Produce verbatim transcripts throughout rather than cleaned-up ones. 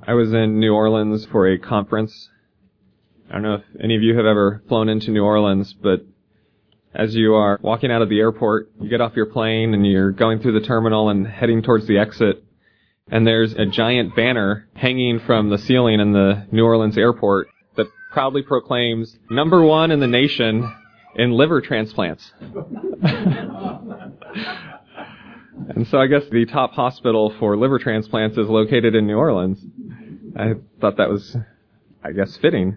I was in New Orleans for a conference. I don't know if any of you have ever flown into New Orleans, but as you are walking out of the airport, you get off your plane and you're going through the terminal and heading towards the exit, and there's a giant banner hanging from the ceiling in the New Orleans airport that proudly proclaims number one in the nation in liver transplants. And so I guess the top hospital for liver transplants is located in New Orleans. I thought that was, I guess, fitting.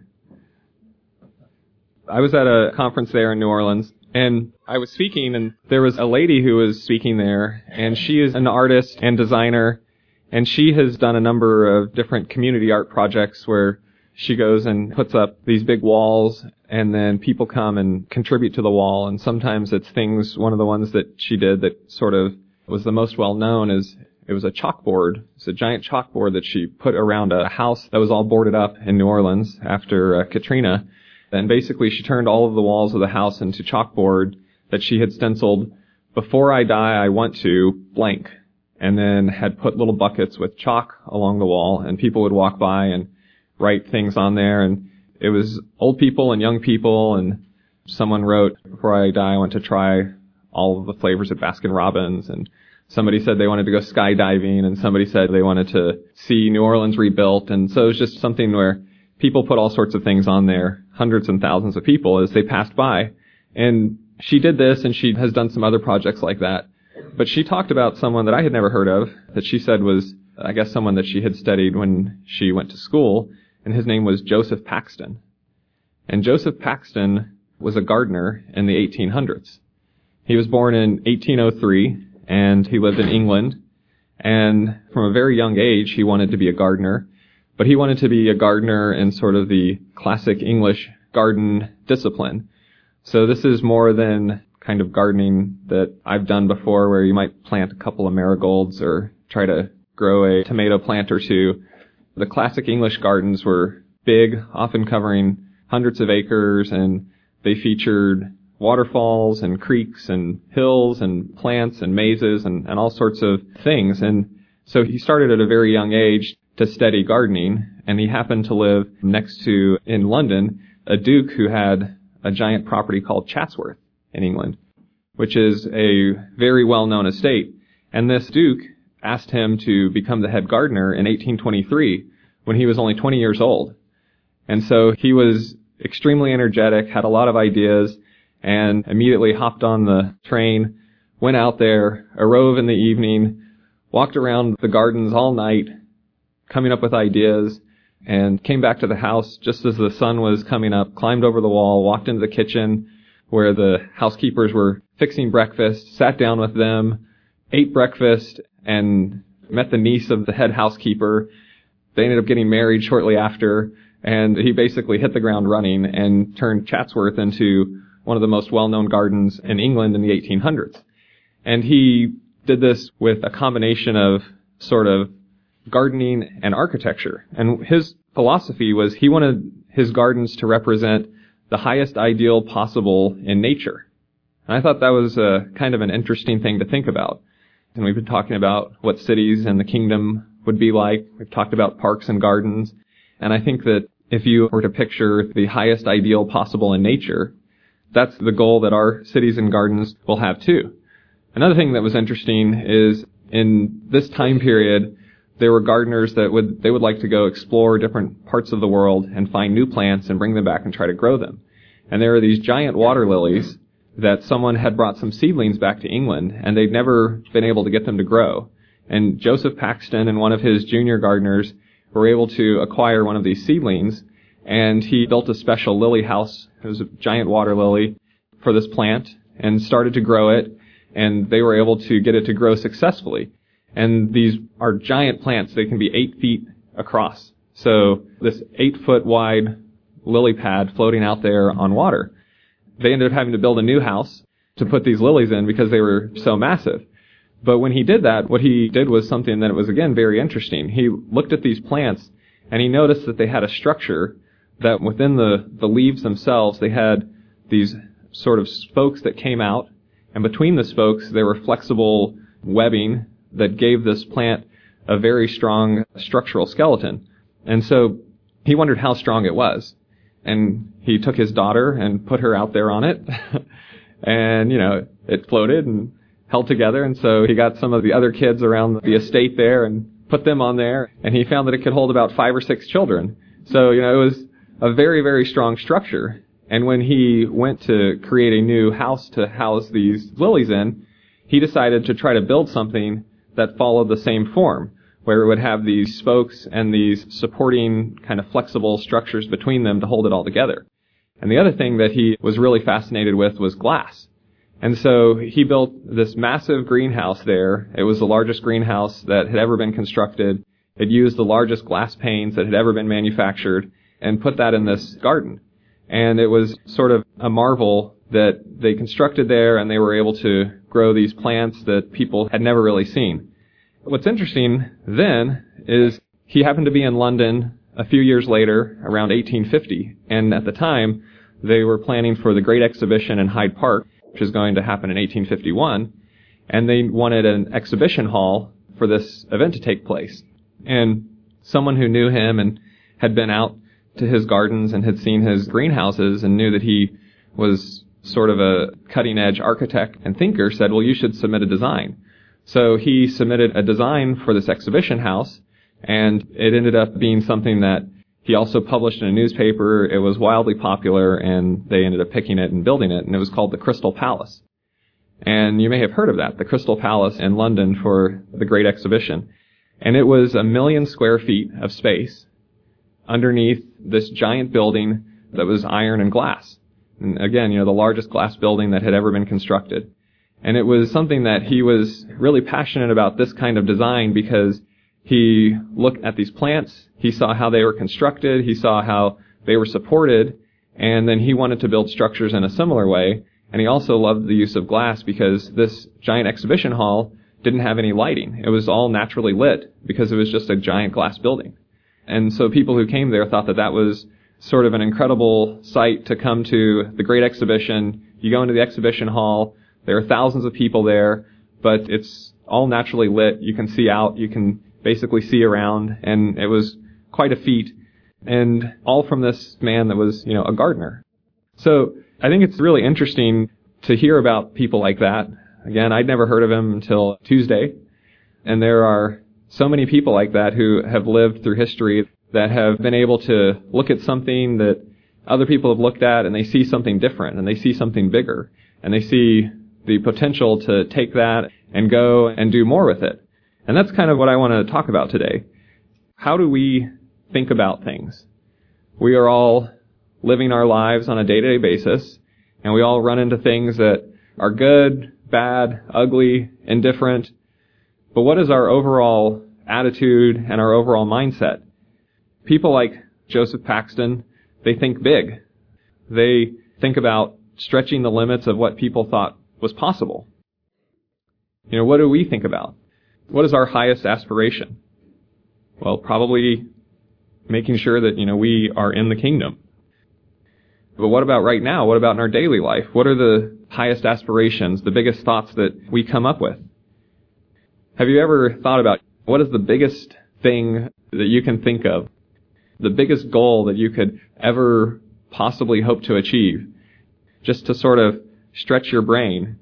I was at a conference there in New Orleans, and I was speaking, and there was a lady who was speaking there, and she is an artist and designer, and she has done a number of different community art projects where she goes and puts up these big walls, and then people come and contribute to the wall, and sometimes it's things, one of the ones that she did that sort of was the most well known is it was a chalkboard. It's a giant chalkboard that she put around a house that was all boarded up in New Orleans after uh, Katrina. And basically she turned all of the walls of the house into chalkboard that she had stenciled, "Before I die, I want to blank," and then had put little buckets with chalk along the wall, and people would walk by and write things on there. And it was old people and young people, and someone wrote, "Before I die, I want to try all of the flavors of Baskin Robbins," and somebody said they wanted to go skydiving, and somebody said they wanted to see New Orleans rebuilt. And so it was just something where people put all sorts of things on there, hundreds and thousands of people as they passed by. And she did this, and she has done some other projects like that. But she talked about someone that I had never heard of, that she said was, I guess, someone that she had studied when she went to school, and his name was Joseph Paxton. And Joseph Paxton was a gardener in the eighteen hundreds. He was born in eighteen oh three, and he lived in England. And from a very young age, he wanted to be a gardener. But he wanted to be a gardener in sort of the classic English garden discipline. So this is more than kind of gardening that I've done before, where you might plant a couple of marigolds or try to grow a tomato plant or two. The classic English gardens were big, often covering hundreds of acres, and they featured waterfalls and creeks and hills and plants and mazes and, and all sorts of things. And so he started at a very young age to study gardening, and he happened to live next to, in London, a duke who had a giant property called Chatsworth in England, which is a very well-known estate. And this duke asked him to become the head gardener in eighteen twenty-three when he was only twenty years old. And so he was extremely energetic, had a lot of ideas, and immediately hopped on the train, went out there, arose in the evening, walked around the gardens all night, coming up with ideas, and came back to the house just as the sun was coming up, climbed over the wall, walked into the kitchen where the housekeepers were fixing breakfast, sat down with them, ate breakfast, and met the niece of the head housekeeper. They ended up getting married shortly after, and he basically hit the ground running and turned Chatsworth into one of the most well-known gardens in England in the eighteen hundreds. And he did this with a combination of sort of gardening and architecture. And his philosophy was he wanted his gardens to represent the highest ideal possible in nature. And I thought that was a kind of an interesting thing to think about. And we've been talking about what cities and the kingdom would be like. We've talked about parks and gardens. And I think that if you were to picture the highest ideal possible in nature, that's the goal that our cities and gardens will have too. Another thing that was interesting is in this time period, there were gardeners that would, they would like to go explore different parts of the world and find new plants and bring them back and try to grow them. And there are these giant water lilies that someone had brought some seedlings back to England, and they'd never been able to get them to grow. And Joseph Paxton and one of his junior gardeners were able to acquire one of these seedlings, and he built a special lily house. It was a giant water lily for this plant, and started to grow it, and they were able to get it to grow successfully. And these are giant plants. They can be eight feet across. So this eight foot wide lily pad floating out there on water. They ended up having to build a new house to put these lilies in because they were so massive. But when he did that, what he did was something that was, again, very interesting. He looked at these plants, and he noticed that they had a structure that within the, the leaves themselves, they had these sort of spokes that came out, and between the spokes, there were flexible webbing that gave this plant a very strong structural skeleton. And so he wondered how strong it was. And he took his daughter and put her out there on it. And, you know, it floated and held together. And so he got some of the other kids around the estate there and put them on there. And he found that it could hold about five or six children. So, you know, it was a very, very strong structure. And when he went to create a new house to house these lilies in, he decided to try to build something that followed the same form, where it would have these spokes and these supporting kind of flexible structures between them to hold it all together. And the other thing that he was really fascinated with was glass. And so he built this massive greenhouse there. It was the largest greenhouse that had ever been constructed. It used the largest glass panes that had ever been manufactured and put that in this garden. And it was sort of a marvel that they constructed there, and they were able to grow these plants that people had never really seen. What's interesting then is he happened to be in London a few years later, around eighteen fifty, and at the time they were planning for the Great Exhibition in Hyde Park, which is going to happen in eighteen fifty-one, and they wanted an exhibition hall for this event to take place. And someone who knew him and had been out to his gardens and had seen his greenhouses and knew that he was sort of a cutting-edge architect and thinker said, well, you should submit a design. So he submitted a design for this exhibition house, and it ended up being something that he also published in a newspaper. It was wildly popular, and they ended up picking it and building it, and it was called the Crystal Palace. And you may have heard of that, the Crystal Palace in London for the Great Exhibition. And it was a million square feet of space underneath this giant building that was iron and glass. And again, you know, the largest glass building that had ever been constructed. And it was something that he was really passionate about, this kind of design, because he looked at these plants, he saw how they were constructed, he saw how they were supported, and then he wanted to build structures in a similar way. And he also loved the use of glass because this giant exhibition hall didn't have any lighting. It was all naturally lit because it was just a giant glass building. And so people who came there thought that that was sort of an incredible sight to come to the Great Exhibition. You go into the exhibition hall, there are thousands of people there, but it's all naturally lit. You can see out, you can basically see around, and it was quite a feat. And all from this man that was, you know, a gardener. So I think it's really interesting to hear about people like that. Again, I'd never heard of him until Tuesday. And there are so many people like that who have lived through history that have been able to look at something that other people have looked at, and they see something different, and they see something bigger, and they see the potential to take that and go and do more with it. And that's kind of what I want to talk about today. How do we think about things? We are all living our lives on a day-to-day basis, and we all run into things that are good, bad, ugly, indifferent. But what is our overall attitude and our overall mindset? People like Joseph Paxton, they think big. They think about stretching the limits of what people thought was possible. You know, what do we think about? What is our highest aspiration? Well, probably making sure that, you know, we are in the kingdom. But what about right now? What about in our daily life? What are the highest aspirations, the biggest thoughts that we come up with? Have you ever thought about what is the biggest thing that you can think of? The biggest goal that you could ever possibly hope to achieve? Just to sort of stretch your brain.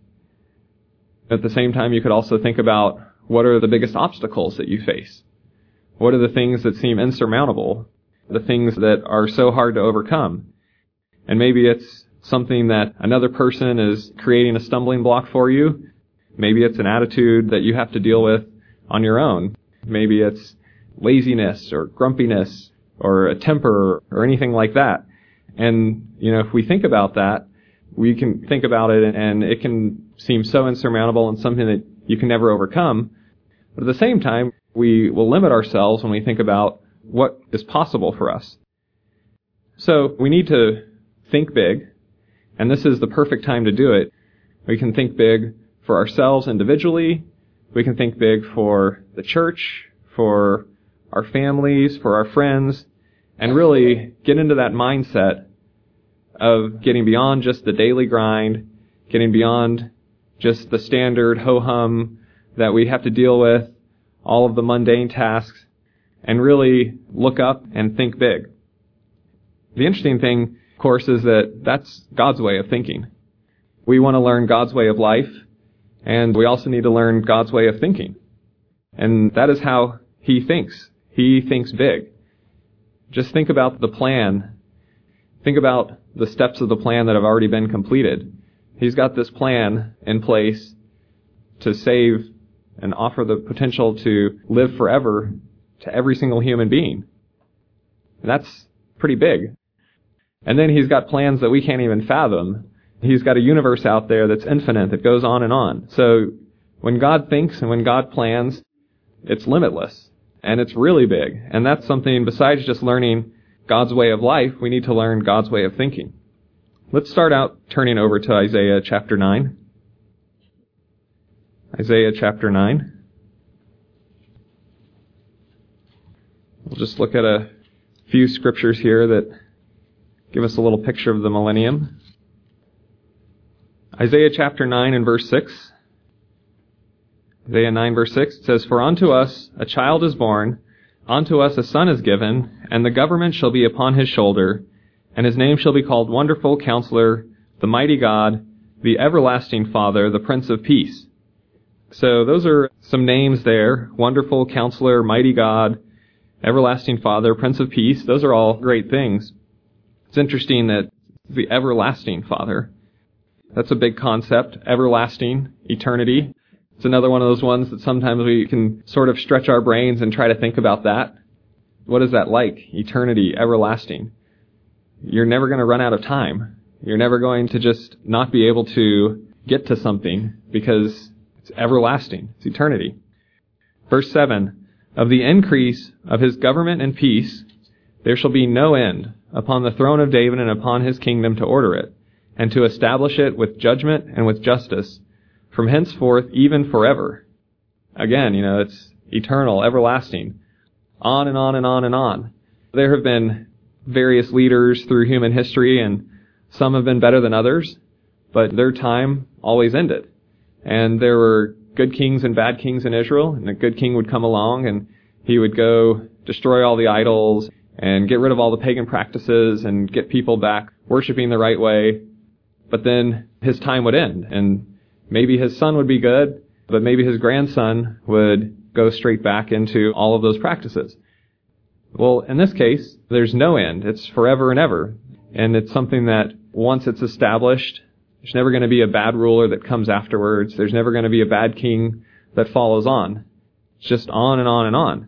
At the same time, you could also think about what are the biggest obstacles that you face? What are the things that seem insurmountable? The things that are so hard to overcome? And maybe it's something that another person is creating a stumbling block for you. Maybe it's an attitude that you have to deal with on your own. Maybe it's laziness or grumpiness or a temper or anything like that. And, you know, if we think about that, we can think about it and it can seem so insurmountable and something that you can never overcome. But at the same time, we will limit ourselves when we think about what is possible for us. So we need to think big, and this is the perfect time to do it. We can think big for ourselves individually. We can think big for the church, for our families, for our friends, and really get into that mindset of getting beyond just the daily grind, getting beyond just the standard ho-hum that we have to deal with, all of the mundane tasks, and really look up and think big. The interesting thing, of course, is that that's God's way of thinking. We want to learn God's way of life, and we also need to learn God's way of thinking. And that is how He thinks. He thinks big. Just think about the plan. Think about the steps of the plan that have already been completed. He's got this plan in place to save and offer the potential to live forever to every single human being. And that's pretty big. And then He's got plans that we can't even fathom. He's got a universe out there that's infinite, that goes on and on. So when God thinks and when God plans, it's limitless. And it's really big. And that's something, besides just learning God's way of life, we need to learn God's way of thinking. Let's start out turning over to Isaiah chapter nine. Isaiah chapter nine. We'll just look at a few scriptures here that give us a little picture of the millennium. Isaiah chapter nine and verse six. Isaiah nine verse six says, "For unto us a child is born, unto us a son is given, and the government shall be upon his shoulder, and his name shall be called Wonderful Counselor, the Mighty God, the Everlasting Father, the Prince of Peace." So those are some names there. Wonderful Counselor, Mighty God, Everlasting Father, Prince of Peace. Those are all great things. It's interesting that the Everlasting Father, that's a big concept. Everlasting, eternity. It's another one of those ones that sometimes we can sort of stretch our brains and try to think about that. What is that like? Eternity, everlasting. You're never going to run out of time. You're never going to just not be able to get to something because it's everlasting. It's eternity. Verse seven, "Of the increase of his government and peace, there shall be no end upon the throne of David and upon his kingdom to order it, and to establish it with judgment and with justice, from henceforth even forever." Again, you know, it's eternal, everlasting. On and on and on and on. There have been various leaders through human history, and some have been better than others, but their time always ended. And there were good kings and bad kings in Israel, and a good king would come along and he would go destroy all the idols and get rid of all the pagan practices and get people back worshiping the right way. But then his time would end, and maybe his son would be good, but maybe his grandson would go straight back into all of those practices. Well, in this case, there's no end. It's forever and ever. And it's something that once it's established, there's never going to be a bad ruler that comes afterwards. There's never going to be a bad king that follows on. It's just on and on and on.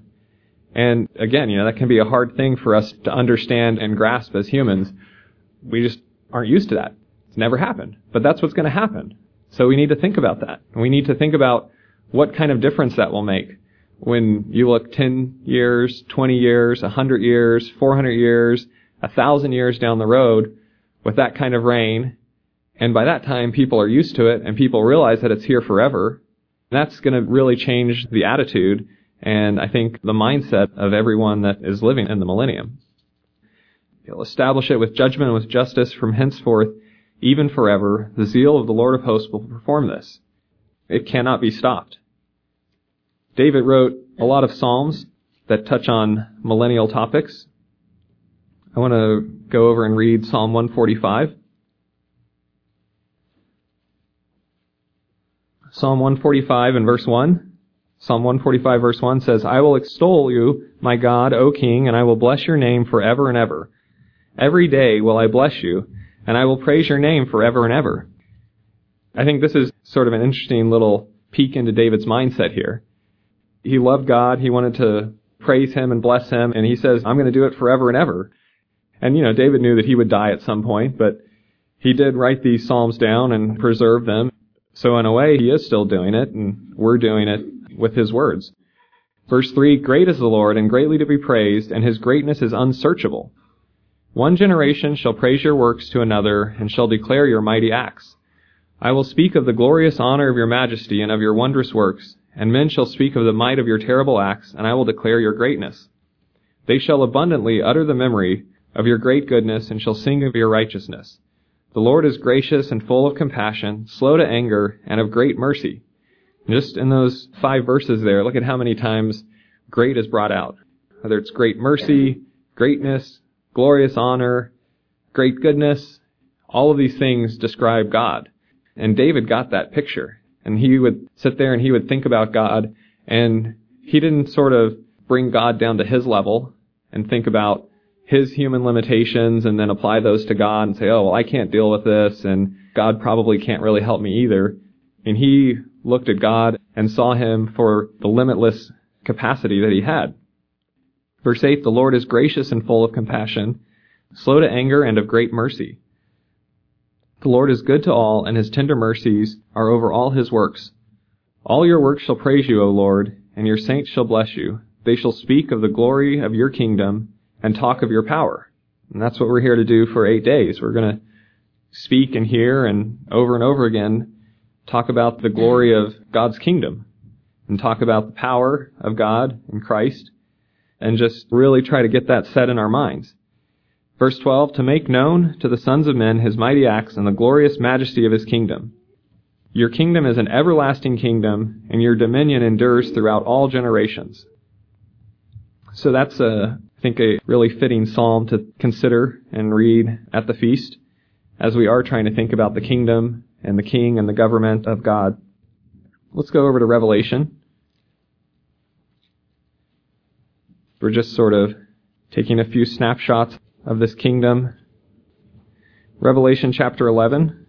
And again, you know, that can be a hard thing for us to understand and grasp as humans. We just aren't used to that. It's never happened. But that's what's going to happen. So we need to think about that. We need to think about what kind of difference that will make when you look ten years, twenty years, one hundred years, four hundred years, one thousand years down the road with that kind of reign. And by that time, people are used to it and people realize that it's here forever. That's going to really change the attitude and I think the mindset of everyone that is living in the millennium. He'll establish it with judgment and with justice from henceforth, even forever. The zeal of the Lord of hosts will perform this. It cannot be stopped. David wrote a lot of psalms that touch on millennial topics. I want to go over and read Psalm one forty-five. Psalm one forty-five and verse one. Psalm one forty-five verse one says, "I will extol you, my God, O King, and I will bless your name forever and ever. Every day will I bless you, and I will praise your name forever and ever." I think this is sort of an interesting little peek into David's mindset here. He loved God. He wanted to praise Him and bless Him. And he says, I'm going to do it forever and ever. And, you know, David knew that he would die at some point, but he did write these Psalms down and preserve them. So in a way, he is still doing it, and we're doing it with his words. Verse three, "Great is the Lord, and greatly to be praised, and His greatness is unsearchable. One generation shall praise your works to another, and shall declare your mighty acts. I will speak of the glorious honor of your majesty and of your wondrous works, and men shall speak of the might of your terrible acts, and I will declare your greatness. They shall abundantly utter the memory of your great goodness, and shall sing of your righteousness. The Lord is gracious and full of compassion, slow to anger, and of great mercy." Just in those five verses there, look at how many times great is brought out. whether it's great mercy, greatness, glorious honor, great goodness, all of these things describe God. And David got that picture. And he would sit there and he would think about God, and he didn't sort of bring God down to his level and think about his human limitations and then apply those to God and say, oh, well, I can't deal with this, and God probably can't really help me either. And he looked at God and saw him for the limitless capacity that he had. Verse eight, the Lord is gracious and full of compassion, slow to anger and of great mercy. The Lord is good to all, and his tender mercies are over all his works. All your works shall praise you, O Lord, and your saints shall bless you. They shall speak of the glory of your kingdom and talk of your power. And that's what we're here to do for eight days. We're going to speak and hear and over and over again talk about the glory of God's kingdom and talk about the power of God in Christ and just really try to get that set in our minds. Verse twelve, to make known to the sons of men his mighty acts and the glorious majesty of his kingdom. Your kingdom is an everlasting kingdom, and your dominion endures throughout all generations. So that's, a, I think, a really fitting psalm to consider and read at the feast as we are trying to think about the kingdom and the king and the government of God. Let's go over to Revelation. We're just sort of taking a few snapshots of this kingdom. Revelation chapter eleven.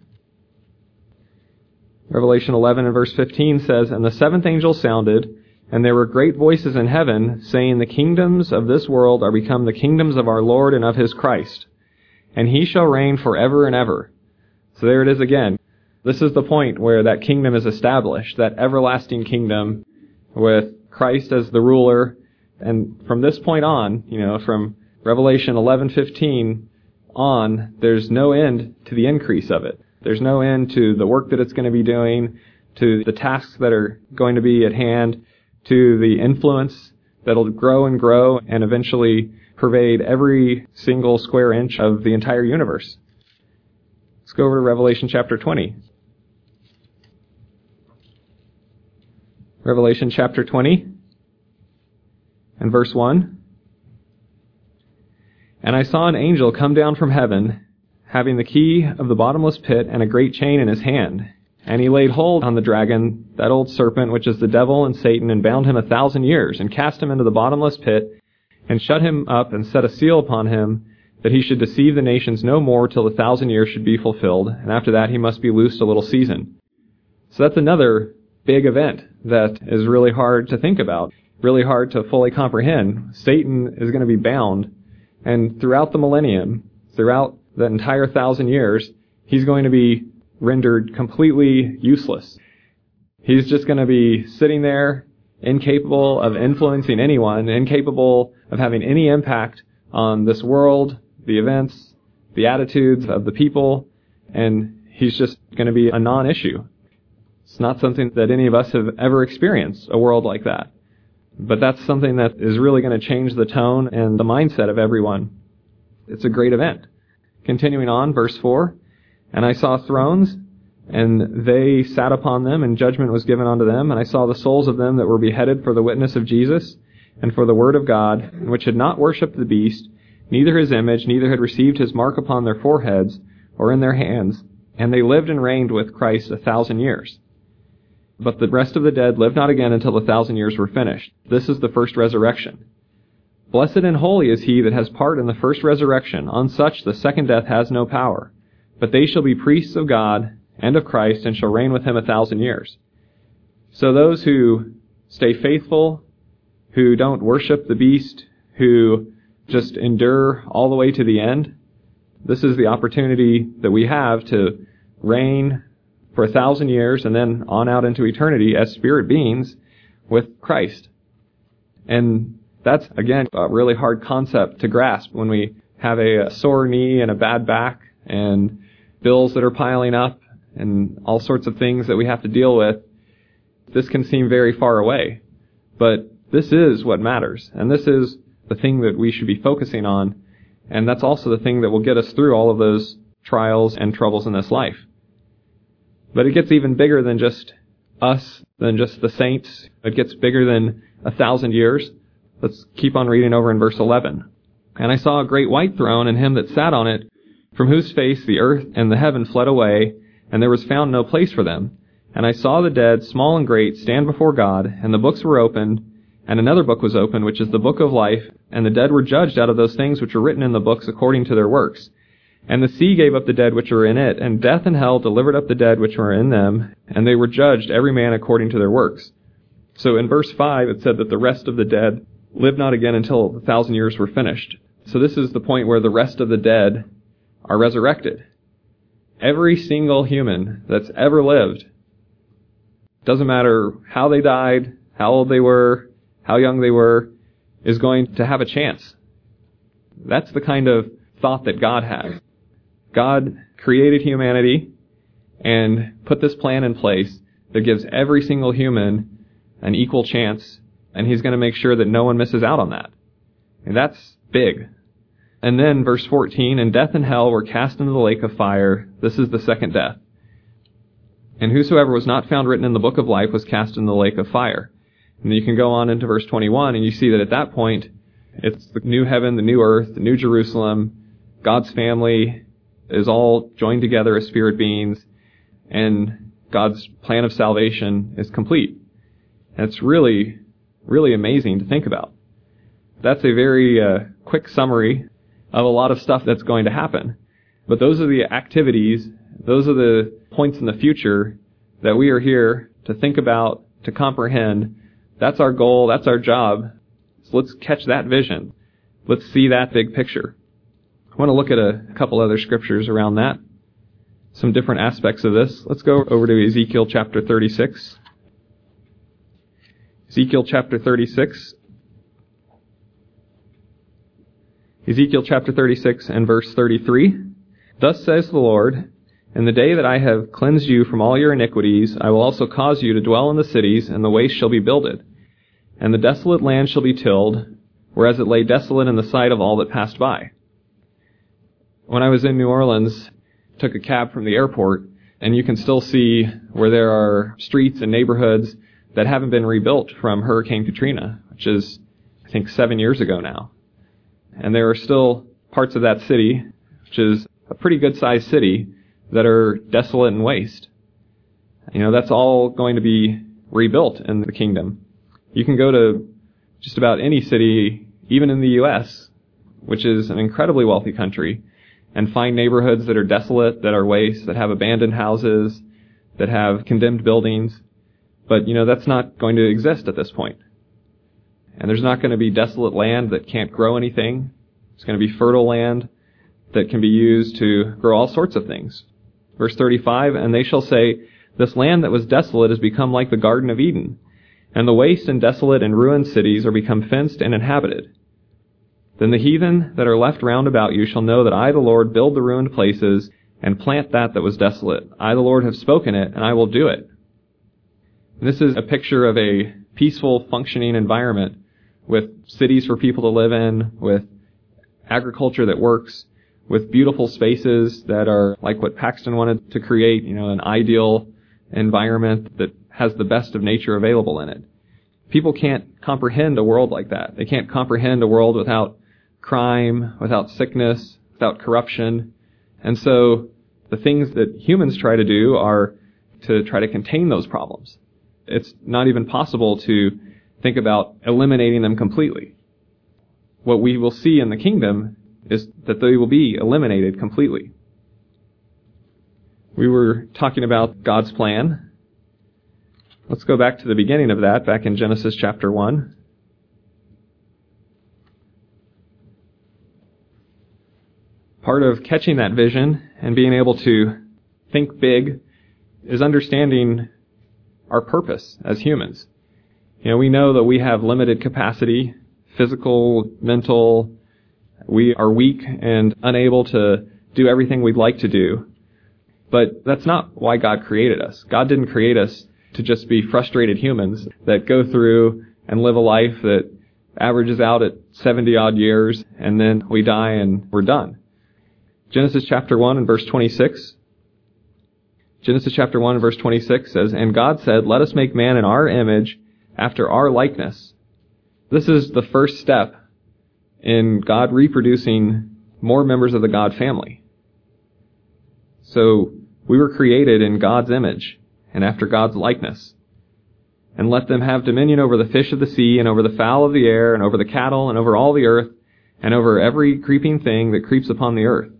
Revelation eleven and verse fifteen says, and the seventh angel sounded, and there were great voices in heaven, saying, the kingdoms of this world are become the kingdoms of our Lord and of his Christ, and he shall reign forever and ever. So there it is again. This is the point where that kingdom is established, that everlasting kingdom with Christ as the ruler. And from this point on, you know, from Revelation eleven fifteen on, there's no end to the increase of it. There's no end to the work that it's going to be doing, to the tasks that are going to be at hand, to the influence that'll grow and grow and eventually pervade every single square inch of the entire universe. Let's go over to Revelation chapter twenty. Revelation chapter twenty and verse one. And I saw an angel come down from heaven, having the key of the bottomless pit and a great chain in his hand. And he laid hold on the dragon, that old serpent, which is the devil and Satan, and bound him a thousand years, and cast him into the bottomless pit, and shut him up, and set a seal upon him, that he should deceive the nations no more till the thousand years should be fulfilled, and after that he must be loosed a little season. So that's another big event that is really hard to think about, really hard to fully comprehend. Satan is going to be bound, and throughout the millennium, throughout the entire thousand years, he's going to be rendered completely useless. He's just going to be sitting there, incapable of influencing anyone, incapable of having any impact on this world, the events, the attitudes of the people, and he's just going to be a non-issue. It's not something that any of us have ever experienced, a world like that. But that's something that is really going to change the tone and the mindset of everyone. It's a great event. Continuing on, verse four, and I saw thrones, and they sat upon them, and judgment was given unto them. And I saw the souls of them that were beheaded for the witness of Jesus, and for the word of God, which had not worshipped the beast, neither his image, neither had received his mark upon their foreheads, or in their hands. And they lived and reigned with Christ a thousand years. But the rest of the dead lived not again until the thousand years were finished. This is the first resurrection. Blessed and holy is he that has part in the first resurrection. On such the second death has no power. But they shall be priests of God and of Christ, and shall reign with him a thousand years. So those who stay faithful, who don't worship the beast, who just endure all the way to the end, this is the opportunity that we have to reign for a thousand years and then on out into eternity as spirit beings with Christ. And that's, again, a really hard concept to grasp when we have a sore knee and a bad back and bills that are piling up and all sorts of things that we have to deal with. This can seem very far away, but this is what matters, and this is the thing that we should be focusing on, and that's also the thing that will get us through all of those trials and troubles in this life. But it gets even bigger than just us, than just the saints. It gets bigger than a thousand years. Let's keep on reading over in verse eleven. And I saw a great white throne, and him that sat on it, from whose face the earth and the heaven fled away, and there was found no place for them. And I saw the dead, small and great, stand before God, and the books were opened, and another book was opened, which is the book of life, and the dead were judged out of those things which were written in the books according to their works. And the sea gave up the dead which were in it, and death and hell delivered up the dead which were in them, and they were judged every man according to their works. So in verse five it said that the rest of the dead lived not again until the thousand years were finished. So this is the point where the rest of the dead are resurrected. Every single human that's ever lived, doesn't matter how they died, how old they were, how young they were, is going to have a chance. That's the kind of thought that God has. God created humanity and put this plan in place that gives every single human an equal chance, and He's going to make sure that no one misses out on that. And that's big. And then verse fourteen, and death and hell were cast into the lake of fire. This is the second death. And whosoever was not found written in the book of life was cast into the lake of fire. And you can go on into verse twenty-one, and you see that at that point, it's the new heaven, the new earth, the new Jerusalem. God's family is all joined together as spirit beings, and God's plan of salvation is complete. And it's really, really amazing to think about. That's a very uh, quick summary of a lot of stuff that's going to happen. But those are the activities, those are the points in the future that we are here to think about, to comprehend. That's our goal, that's our job. So let's catch that vision. Let's see that big picture. I want to look at a couple other scriptures around that, some different aspects of this. Let's go over to Ezekiel chapter thirty-six. Ezekiel chapter thirty-six. Ezekiel chapter thirty-six and verse thirty-three. Thus says the Lord, in the day that I have cleansed you from all your iniquities, I will also cause you to dwell in the cities, and the waste shall be builded. And the desolate land shall be tilled, whereas it lay desolate in the sight of all that passed by. When I was in New Orleans, took a cab from the airport, and you can still see where there are streets and neighborhoods that haven't been rebuilt from Hurricane Katrina, which is, I think, seven years ago now. And there are still parts of that city, which is a pretty good-sized city, that are desolate and waste. You know, that's all going to be rebuilt in the kingdom. You can go to just about any city, even in the U S, which is an incredibly wealthy country, and find neighborhoods that are desolate, that are waste, that have abandoned houses, that have condemned buildings. But, you know, that's not going to exist at this point. And there's not going to be desolate land that can't grow anything. It's going to be fertile land that can be used to grow all sorts of things. Verse thirty-five, and they shall say, this land that was desolate has become like the Garden of Eden, and the waste and desolate and ruined cities are become fenced and inhabited. Then the heathen that are left round about you shall know that I, the Lord, build the ruined places and plant that that was desolate. I, the Lord, have spoken it, and I will do it. And this is a picture of a peaceful, functioning environment with cities for people to live in, with agriculture that works, with beautiful spaces that are like what Paxton wanted to create, you know, an ideal environment that has the best of nature available in it. People can't comprehend a world like that. They can't comprehend a world without crime, without sickness, without corruption. And so the things that humans try to do are to try to contain those problems. It's not even possible to think about eliminating them completely. What we will see in the kingdom is that they will be eliminated completely. We were talking about God's plan. Let's go back to the beginning of that, back in Genesis chapter one. Part of catching that vision and being able to think big is understanding our purpose as humans. You know, we know that we have limited capacity, physical, mental. We are weak and unable to do everything we'd like to do. But that's not why God created us. God didn't create us to just be frustrated humans that go through and live a life that averages out at seventy odd years, and then we die and we're done. Genesis chapter one and verse twenty-six. Genesis chapter one and verse twenty-six says, and God said, let us make man in our image, after our likeness. This is the first step in God reproducing more members of the God family. So we were created in God's image and after God's likeness. And let them have dominion over the fish of the sea and over the fowl of the air and over the cattle and over all the earth and over every creeping thing that creeps upon the earth.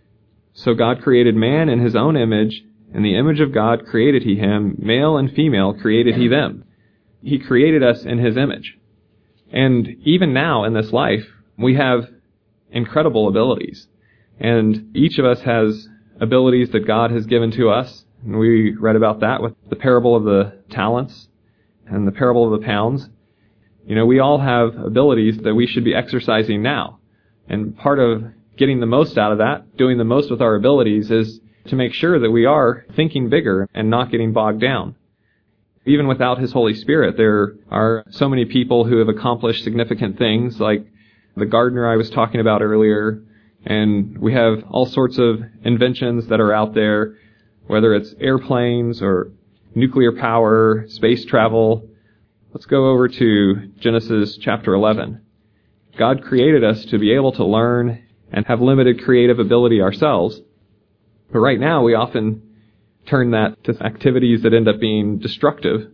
So God created man in his own image. In the image of God created he him. Male and female created he them. He created us in his image. And even now in this life, we have incredible abilities. And each of us has abilities that God has given to us. And we read about that with the parable of the talents and the parable of the pounds. You know, we all have abilities that we should be exercising now. And part of getting the most out of that, doing the most with our abilities, is to make sure that we are thinking bigger and not getting bogged down. Even without His Holy Spirit, there are so many people who have accomplished significant things, like the gardener I was talking about earlier, and we have all sorts of inventions that are out there, whether it's airplanes or nuclear power, space travel. Let's go over to Genesis chapter eleven. God created us to be able to learn and have limited creative ability ourselves. But right now, we often turn that to activities that end up being destructive.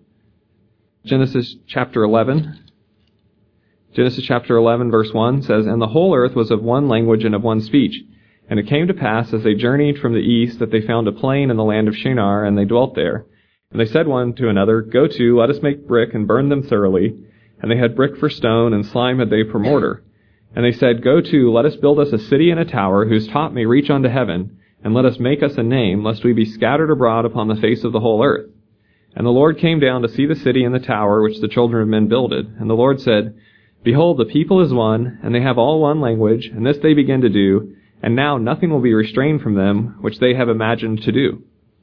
Genesis chapter eleven. Genesis chapter eleven, verse one says, "And the whole earth was of one language and of one speech. And it came to pass, as they journeyed from the east, that they found a plain in the land of Shinar, and they dwelt there. And they said one to another, Go to, let us make brick, and burn them thoroughly. And they had brick for stone, and slime had they for mortar. And they said, Go to, let us build us a city and a tower, whose top may reach unto heaven, and let us make us a name, lest we be scattered abroad upon the face of the whole earth. And the Lord came down to see the city and the tower which the children of men builded. And the Lord said, Behold, the people is one, and they have all one language, and this they begin to do, and now nothing will be restrained from them, which they have imagined to do.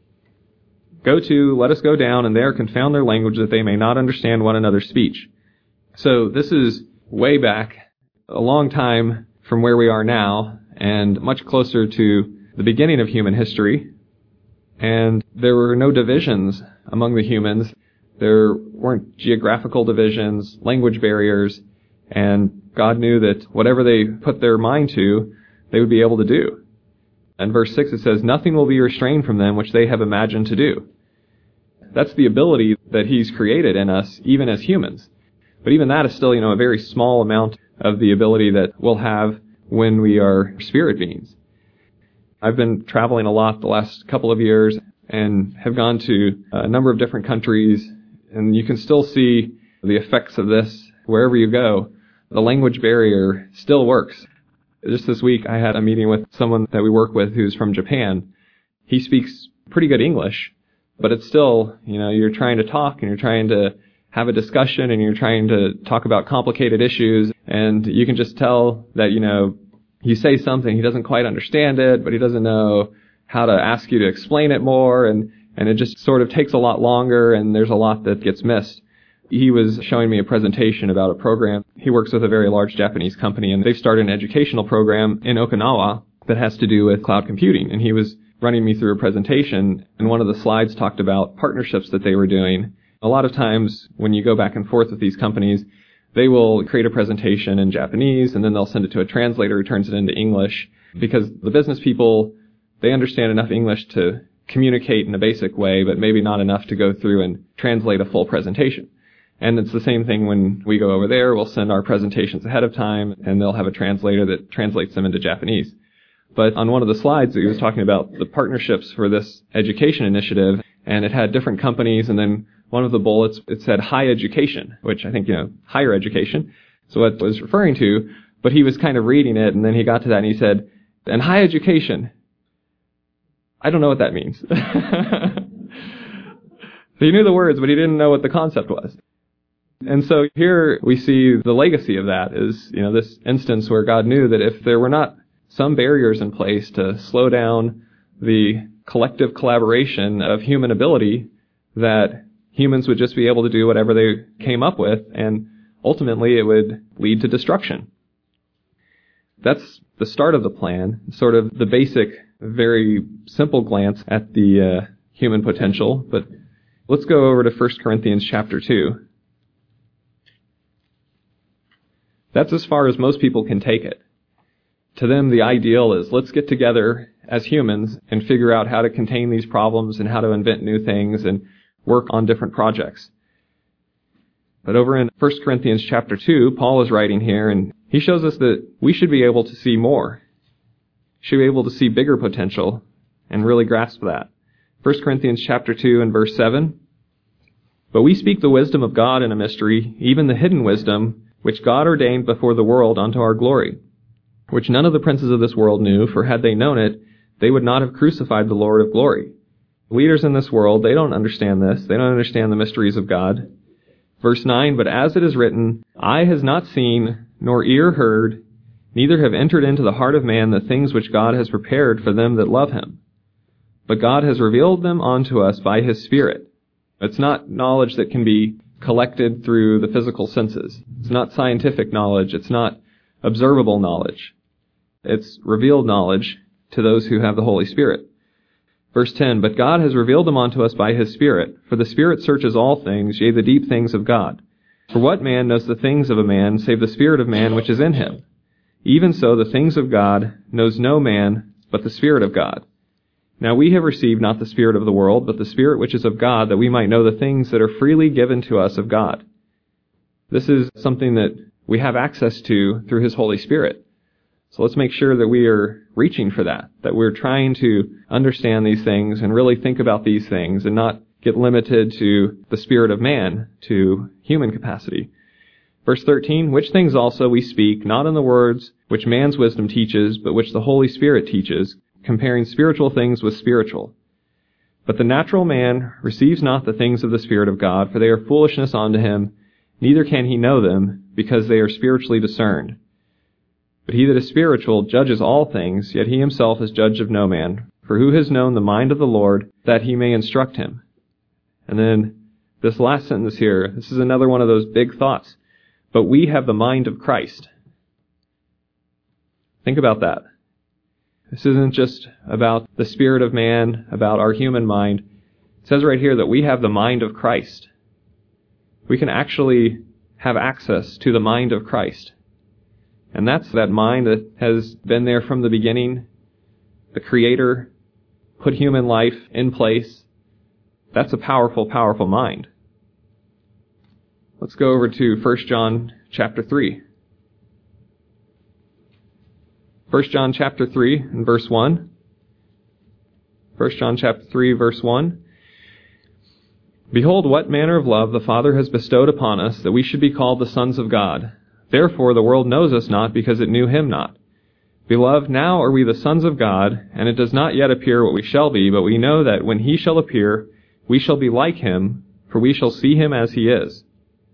Go to, let us go down, and there confound their language, that they may not understand one another's speech." So this is way back, a long time from where we are now, and much closer to the beginning of human history. And there were no divisions among the humans. There weren't geographical divisions, language barriers, and God knew that whatever they put their mind to, they would be able to do. In verse six it says, "Nothing will be restrained from them which they have imagined to do." That's the ability that He's created in us, even as humans. But even that is still, you know, a very small amount of the ability that we'll have when we are spirit beings. I've been traveling a lot the last couple of years and have gone to a number of different countries, and you can still see the effects of this wherever you go. The language barrier still works. Just this week, I had a meeting with someone that we work with who's from Japan. He speaks pretty good English, but it's still, you know, you're trying to talk and you're trying to have a discussion and you're trying to talk about complicated issues, and you can just tell that, you know, you say something, he doesn't quite understand it, but he doesn't know how to ask you to explain it more, and, and it just sort of takes a lot longer, and there's a lot that gets missed. He was showing me a presentation about a program. He works with a very large Japanese company, and they've started an educational program in Okinawa that has to do with cloud computing. And he was running me through a presentation, and one of the slides talked about partnerships that they were doing. A lot of times when you go back and forth with these companies, they will create a presentation in Japanese, and then they'll send it to a translator who turns it into English, because the business people, they understand enough English to communicate in a basic way, but maybe not enough to go through and translate a full presentation. And it's the same thing when we go over there. We'll send our presentations ahead of time, and they'll have a translator that translates them into Japanese. But on one of the slides, he was talking about the partnerships for this education initiative, and it had different companies, and then one of the bullets, it said high education, which I think, you know, higher education is what it was referring to. But he was kind of reading it, and then he got to that, and he said, and high education, I don't know what that means. So he knew the words, but he didn't know what the concept was. And so here we see the legacy of that is, you know, this instance where God knew that if there were not some barriers in place to slow down the collective collaboration of human ability, that humans would just be able to do whatever they came up with, and ultimately it would lead to destruction. That's the start of the plan, sort of the basic, very simple glance at the uh, human potential. But let's go over to First Corinthians chapter two. That's as far as most people can take it. To them, the ideal is, let's get together as humans and figure out how to contain these problems and how to invent new things and work on different projects. But over in First Corinthians chapter two, Paul is writing here, and he shows us that we should be able to see more. Should be able to see bigger potential and really grasp that. First Corinthians chapter two and verse seven. But we speak the wisdom of God in a mystery, even the hidden wisdom, which God ordained before the world unto our glory, which none of the princes of this world knew, for had they known it, they would not have crucified the Lord of glory. Leaders in this world, they don't understand this. They don't understand the mysteries of God. Verse nine, but as it is written, eye has not seen, nor ear heard, neither have entered into the heart of man the things which God has prepared for them that love him. But God has revealed them unto us by his Spirit. It's not knowledge that can be collected through the physical senses. It's not scientific knowledge. It's not observable knowledge. It's revealed knowledge to those who have the Holy Spirit. Verse ten, but God has revealed them unto us by his Spirit, for the Spirit searches all things, yea, the deep things of God. For what man knows the things of a man, save the spirit of man which is in him? Even so the things of God knows no man, but the Spirit of God. Now we have received not the spirit of the world, but the Spirit which is of God, that we might know the things that are freely given to us of God. This is something that we have access to through his Holy Spirit. So let's make sure that we are reaching for that, that we're trying to understand these things and really think about these things and not get limited to the spirit of man, to human capacity. Verse thirteen, which things also we speak, not in the words which man's wisdom teaches, but which the Holy Spirit teaches, comparing spiritual things with spiritual. But the natural man receives not the things of the Spirit of God, for they are foolishness unto him, neither can he know them, because they are spiritually discerned. But he that is spiritual judges all things, yet he himself is judge of no man. For who has known the mind of the Lord, that he may instruct him? And then this last sentence here, this is another one of those big thoughts. But we have the mind of Christ. Think about that. This isn't just about the spirit of man, about our human mind. It says right here that we have the mind of Christ. We can actually have access to the mind of Christ. And that's that mind that has been there from the beginning. The Creator put human life in place. That's a powerful, powerful mind. Let's go over to First John chapter three. First John chapter three and verse one. First John chapter three, verse one. Behold, what manner of love the Father has bestowed upon us, that we should be called the sons of God. Therefore the world knows us not, because it knew him not. Beloved, now are we the sons of God, and it does not yet appear what we shall be, but we know that when he shall appear, we shall be like him, for we shall see him as he is.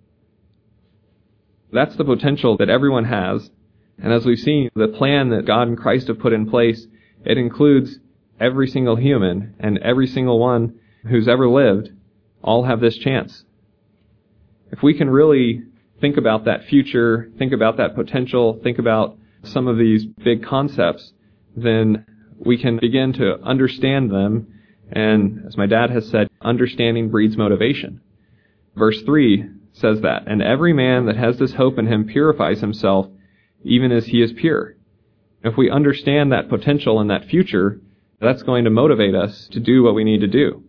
That's the potential that everyone has. And as we've seen, the plan that God and Christ have put in place, it includes every single human, and every single one who's ever lived, all have this chance. If we can really think about that future, think about that potential, think about some of these big concepts, then we can begin to understand them. And as my dad has said, understanding breeds motivation. Verse three says that, and every man that has this hope in him purifies himself, even as he is pure. If we understand that potential and that future, that's going to motivate us to do what we need to do.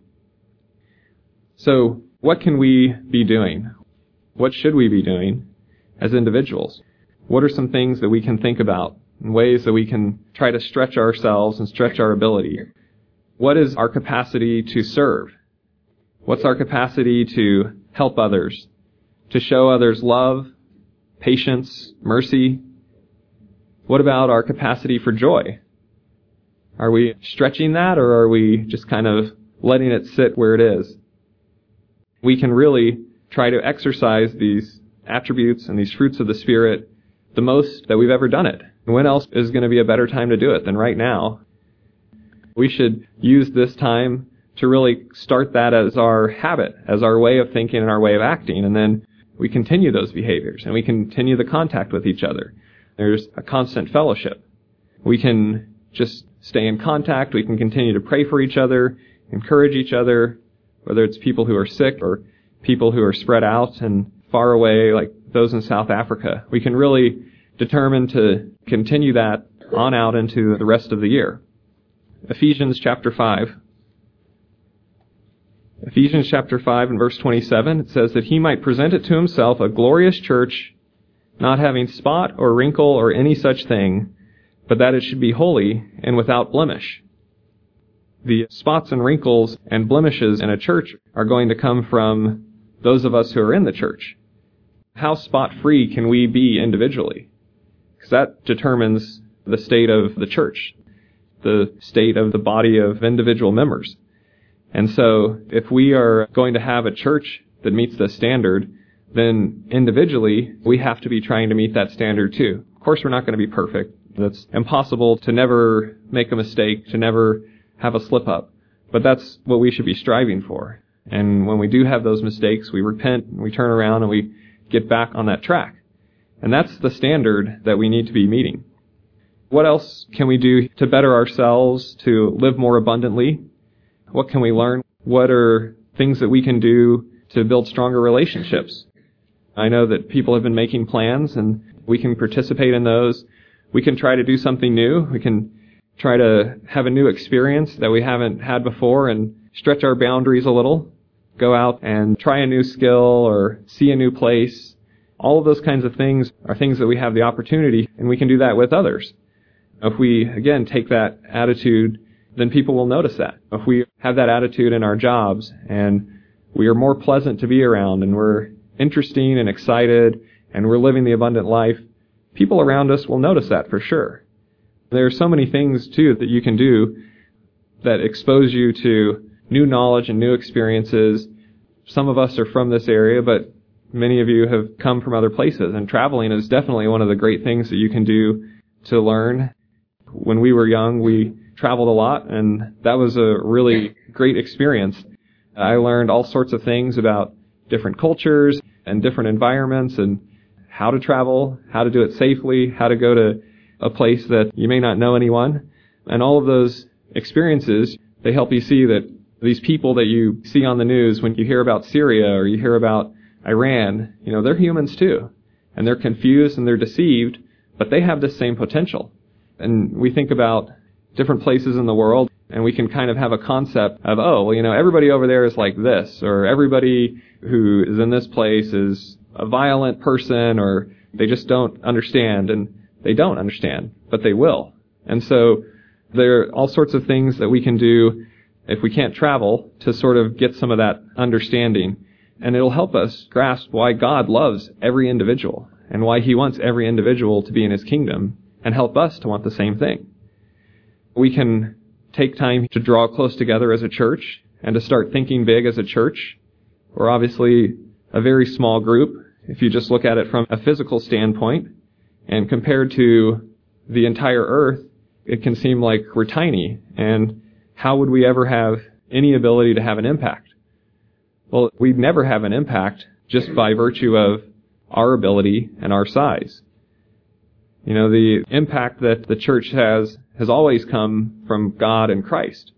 So, what can we be doing? What should we be doing as individuals? What are some things that we can think about, and ways that we can try to stretch ourselves and stretch our ability? What is our capacity to serve? What's our capacity to help others, to show others love, patience, mercy? What about our capacity for joy? Are we stretching that, or are we just kind of letting it sit where it is? We can really try to exercise these attributes and these fruits of the Spirit the most that we've ever done it. And when else is going to be a better time to do it than right now? We should use this time to really start that as our habit, as our way of thinking and our way of acting, and then we continue those behaviors, and we continue the contact with each other. There's a constant fellowship. We can just stay in contact. We can continue to pray for each other, encourage each other, whether it's people who are sick or people who are spread out. And far away, like those in South Africa. We can really determine to continue that on out into the rest of the year. Ephesians chapter five. Ephesians chapter five and verse twenty-seven, it says that he might present it to himself a glorious church, not having spot or wrinkle or any such thing, but that it should be holy and without blemish. The spots and wrinkles and blemishes in a church are going to come from those of us who are in the church. How spot-free can we be individually? Because that determines the state of the church, the state of the body of individual members. And so if we are going to have a church that meets this standard, then individually we have to be trying to meet that standard too. Of course, we're not going to be perfect. It's impossible to never make a mistake, to never have a slip-up. But that's what we should be striving for. And when we do have those mistakes, we repent, and we turn around, and we get back on that track. And that's the standard that we need to be meeting. What else can we do to better ourselves, to live more abundantly? What can we learn? What are things that we can do to build stronger relationships? I know that people have been making plans, and we can participate in those. We can try to do something new. We can try to have a new experience that we haven't had before and stretch our boundaries a little. Go out and try a new skill or see a new place. All of those kinds of things are things that we have the opportunity, and we can do that with others. If we, again, take that attitude, then people will notice that. If we have that attitude in our jobs and we are more pleasant to be around and we're interesting and excited and we're living the abundant life, people around us will notice that for sure. There are so many things, too, that you can do that expose you to new knowledge and new experiences. Some of us are from this area, but many of you have come from other places, and traveling is definitely one of the great things that you can do to learn. When we were young, we traveled a lot, and that was a really great experience. I learned all sorts of things about different cultures and different environments and how to travel, how to do it safely, how to go to a place that you may not know anyone. And all of those experiences, they help you see that these people that you see on the news, when you hear about Syria or you hear about Iran, you know, they're humans too. And they're confused and they're deceived, but they have the same potential. And we think about different places in the world, and we can kind of have a concept of, oh, well, you know, everybody over there is like this, or everybody who is in this place is a violent person, or they just don't understand, and they don't understand, but they will. And so there are all sorts of things that we can do if we can't travel to sort of get some of that understanding, and it'll help us grasp why God loves every individual and why He wants every individual to be in His kingdom and help us to want the same thing. We can take time to draw close together as a church and to start thinking big as a church. We're obviously a very small group if you just look at it from a physical standpoint, and compared to the entire earth, it can seem like we're tiny, and how would we ever have any ability to have an impact? Well, we'd never have an impact just by virtue of our ability and our size. You know, the impact that the church has has always come from God and Christ.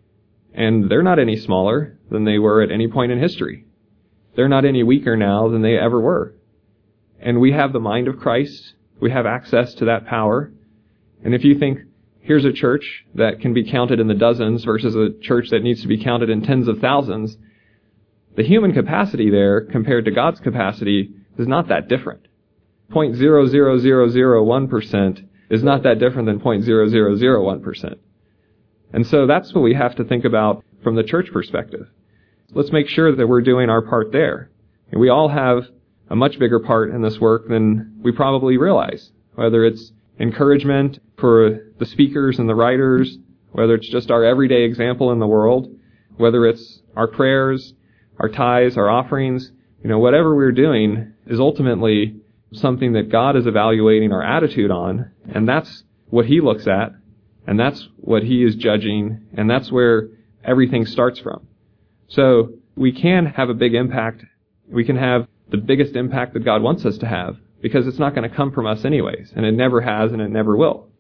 And they're not any smaller than they were at any point in history. They're not any weaker now than they ever were. And we have the mind of Christ. We have access to that power. And if you think, here's a church that can be counted in the dozens versus a church that needs to be counted in tens of thousands, the human capacity there compared to God's capacity is not that different. zero point zero zero zero zero one percent is not that different than zero point zero zero zero one percent. And so that's what we have to think about from the church perspective. Let's make sure that we're doing our part there. And we all have a much bigger part in this work than we probably realize, whether it's encouragement for the speakers and the writers, whether it's just our everyday example in the world, whether it's our prayers, our tithes, our offerings, you know, whatever we're doing is ultimately something that God is evaluating our attitude on, and that's what He looks at, and that's what He is judging, and that's where everything starts from. So we can have a big impact. We can have the biggest impact that God wants us to have, because it's not going to come from us anyways, and it never has, and it never will.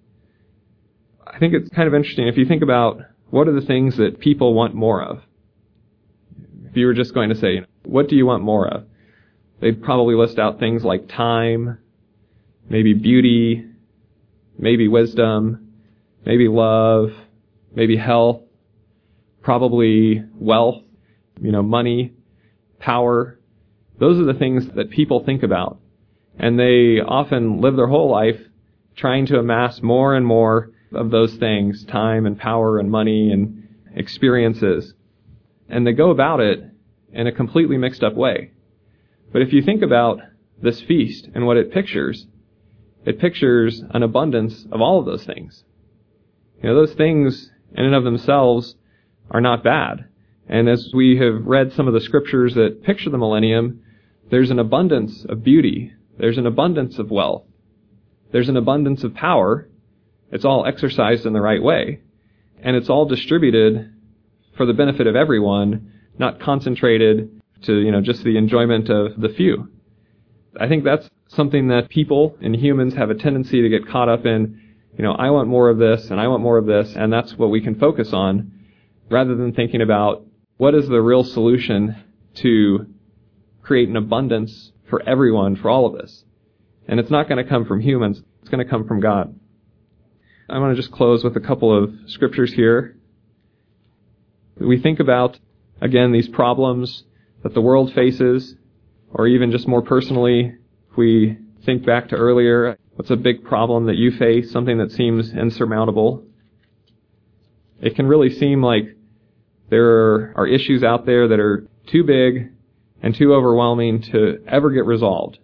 I think it's kind of interesting if you think about what are the things that people want more of. If you were just going to say, what do you want more of? they'd probably list out things like time, maybe beauty, maybe wisdom, maybe love, maybe health, probably wealth, you know, money, power. Those are the things that people think about. And they often live their whole life trying to amass more and more of those things, time and power and money and experiences. And they go about it in a completely mixed up way. But if you think about this feast and what it pictures, it pictures an abundance of all of those things. You know, those things in and of themselves are not bad. And as we have read some of the scriptures that picture the millennium, there's an abundance of beauty. There's an abundance of wealth. There's an abundance of power. It's all exercised in the right way. And it's all distributed for the benefit of everyone, not concentrated to, you know, just the enjoyment of the few. I think that's something that people and humans have a tendency to get caught up in. You know, I want more of this and I want more of this, and that's what we can focus on, rather than thinking about what is the real solution to create an abundance for everyone, for all of us. And it's not going to come from humans. It's going to come from God. I want to just close with a couple of scriptures here. We think about, again, these problems that the world faces, or even just more personally, if we think back to earlier, what's a big problem that you face, something that seems insurmountable? It can really seem like there are issues out there that are too big and too overwhelming to ever get resolved.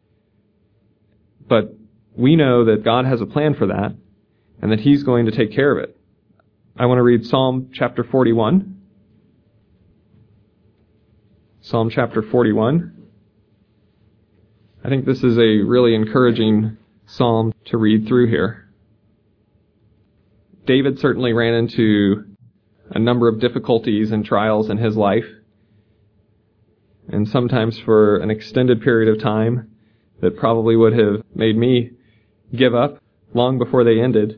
But we know that God has a plan for that, and that He's going to take care of it. I want to read Psalm chapter forty-one. Psalm chapter forty-one. I think this is a really encouraging psalm to read through here. David certainly ran into a number of difficulties and trials in his life, and sometimes for an extended period of time that probably would have made me give up long before they ended.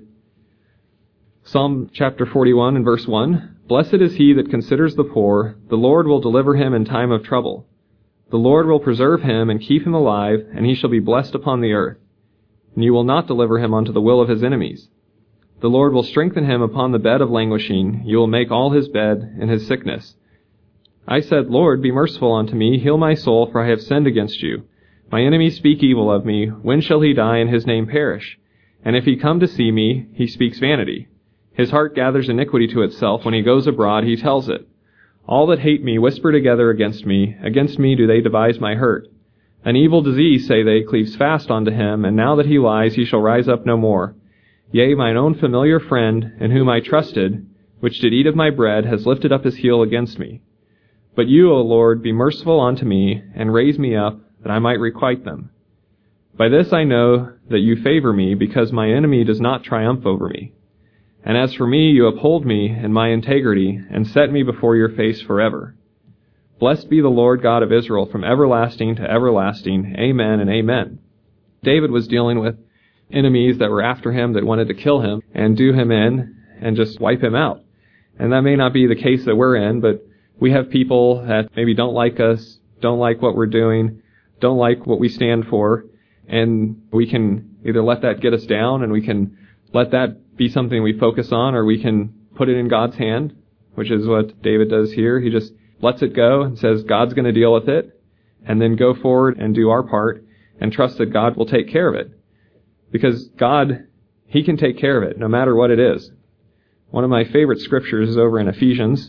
Psalm chapter forty-one and verse one, "Blessed is he that considers the poor, the Lord will deliver him in time of trouble. The Lord will preserve him and keep him alive, and he shall be blessed upon the earth. And you will not deliver him unto the will of his enemies. The Lord will strengthen him upon the bed of languishing, you will make all his bed in his sickness. I said, Lord, be merciful unto me, heal my soul, for I have sinned against you. My enemies speak evil of me, when shall he die and his name perish? And if he come to see me, he speaks vanity. His heart gathers iniquity to itself, when he goes abroad he tells it. All that hate me whisper together against me, against me do they devise my hurt. An evil disease, say they, cleaves fast unto him, and now that he lies he shall rise up no more. Yea, mine own familiar friend, in whom I trusted, which did eat of my bread, has lifted up his heel against me. But you, O Lord, be merciful unto me, and raise me up, that I might requite them. By this I know that you favor me, because my enemy does not triumph over me. And as for me, you uphold me in my integrity, and set me before your face forever. Blessed be the Lord God of Israel from everlasting to everlasting. Amen and amen." David was dealing with enemies that were after him, that wanted to kill him and do him in and just wipe him out. And that may not be the case that we're in, but we have people that maybe don't like us, don't like what we're doing, don't like what we stand for, and we can either let that get us down and we can let that be something we focus on, or we can put it in God's hand, which is what David does here. He just lets it go and says God's going to deal with it, and then go forward and do our part and trust that God will take care of it. Because God, He can take care of it no matter what it is. One of my favorite scriptures is over in Ephesians.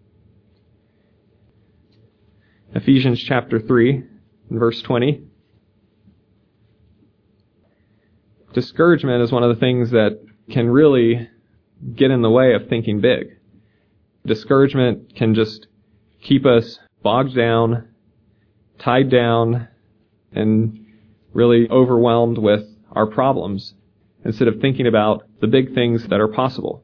Ephesians chapter three, verse twenty. Discouragement is one of the things that can really get in the way of thinking big. Discouragement can just keep us bogged down, tied down, and really overwhelmed with our problems instead of thinking about the big things that are possible.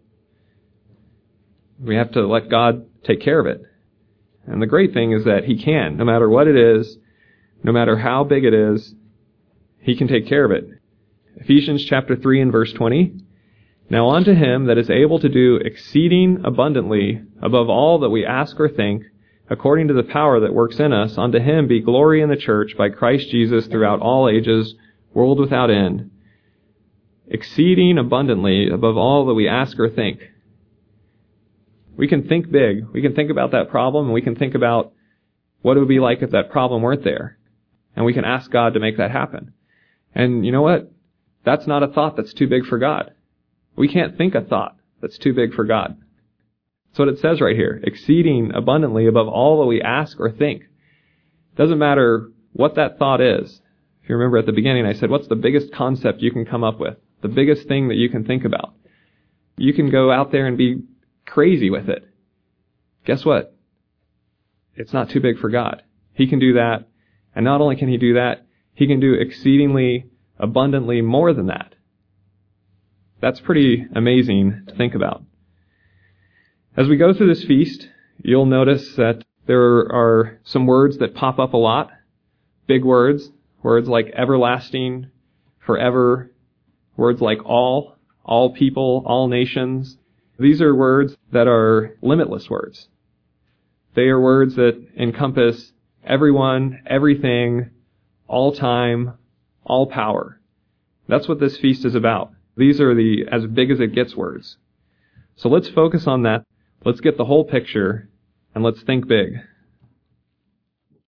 We have to let God take care of it. And the great thing is that He can, no matter what it is, no matter how big it is, He can take care of it. Ephesians chapter three and verse twenty, "Now unto Him that is able to do exceeding abundantly above all that we ask or think, according to the power that works in us. Unto him be glory in the church by Christ Jesus throughout all ages, world without end, exceeding abundantly above all that we ask or think. We can think big. We can think about that problem, and we can think about what it would be like if that problem weren't there. And we can ask God to make that happen. And you know what? That's not a thought that's too big for God. We can't think a thought that's too big for God. That's what it says right here. Exceeding abundantly above all that we ask or think. It doesn't matter what that thought is. If you remember at the beginning, I said, what's the biggest concept you can come up with? The biggest thing that you can think about. You can go out there and be crazy with it. Guess what? It's not too big for God. He can do that. And not only can he do that, he can do exceedingly abundantly more than that. That's pretty amazing to think about. As we go through this feast, you'll notice that there are some words that pop up a lot. Big words. Words like everlasting, forever. Words like all, all people, all nations. These are words that are limitless words. They are words that encompass everyone, everything, all time, all power. That's what this feast is about. These are the as big as it gets words. So let's focus on that. Let's get the whole picture, and let's think big.